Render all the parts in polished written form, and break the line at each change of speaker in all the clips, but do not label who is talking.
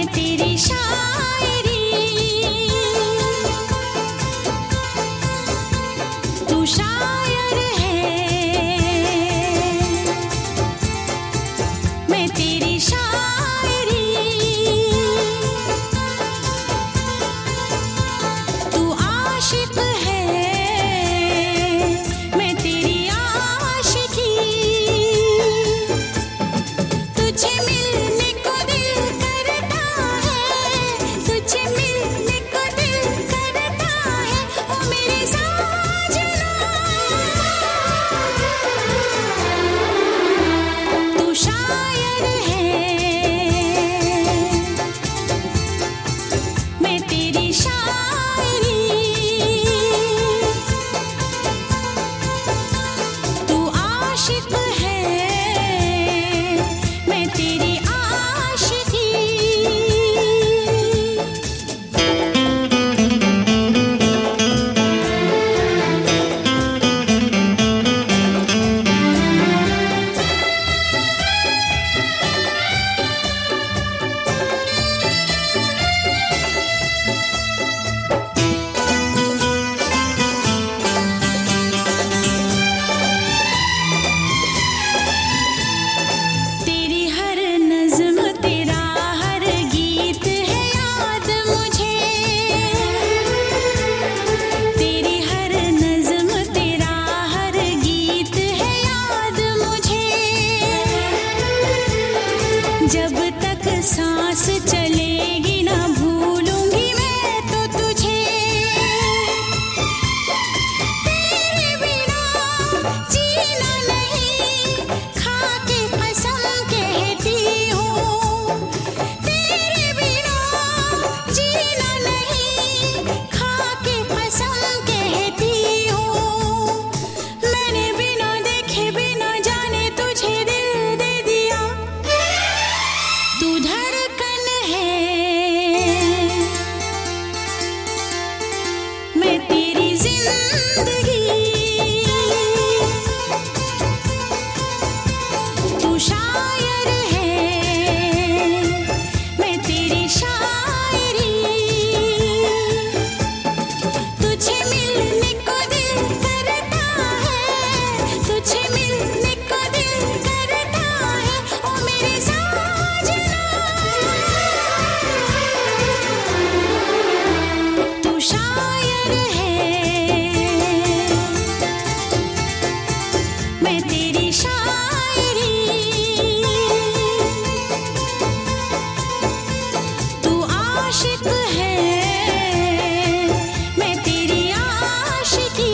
तेरी शायरी, तू शायर है, मैं तेरी शायरी, तू आशिक है, मैं तेरी आशिकी, तुझे मिलने को दिल करता है, तुझे मिलने को दिल करता है, ओ मेरे साजना, तू शायर है, मैं तेरी शायरी, तू आशिक है, मैं तेरी आशिकी। तेरी हर नज़्म तेरा हर गीत है याद मुझे, तेरी हर नज़्म तेरा हर गीत है याद मुझे, जब तक सांस चलेगी ना भूलूंगी मैं तो तुझे, तेरे बिना जीना नहीं, खा के कसम कहती हूँ, तेरे बिना जीना नहीं, खा के कसम कहती हूँ, मैंने बिना देखे बिना जाने तुझे दिल दे दिया, तू धड़कन है, मैं तेरी जिंदगी, तू शायर है, मैं तेरी शायरी, तुझे मिलने को दिल करता है, तुझे मिलने को दिल करता है, ओ मेरे साजना, तू शायर है, मैं तेरी शायरी, तू आशिक है, मैं तेरी आशिकी।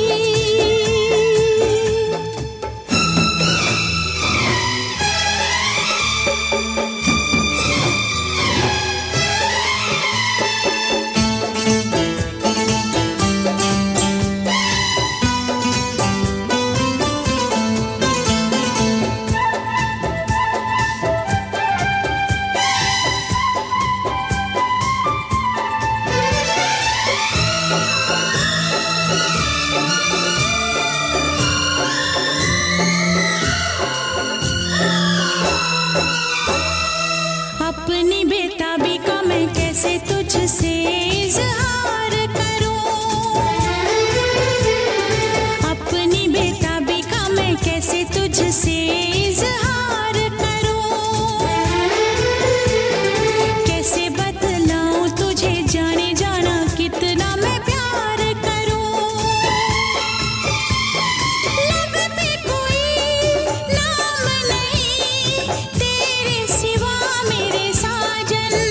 अपनी बेताबी का मैं कैसे तुझसे इजहार करूं, अपनी बेताबी का मैं कैसे तुझसे इजहार करूं, कैसे बतलाऊं तुझे जाने जाना कितना मैं प्यार करूं, लब पे कोई नाम नहीं तेरे सिवा मेरे साजन,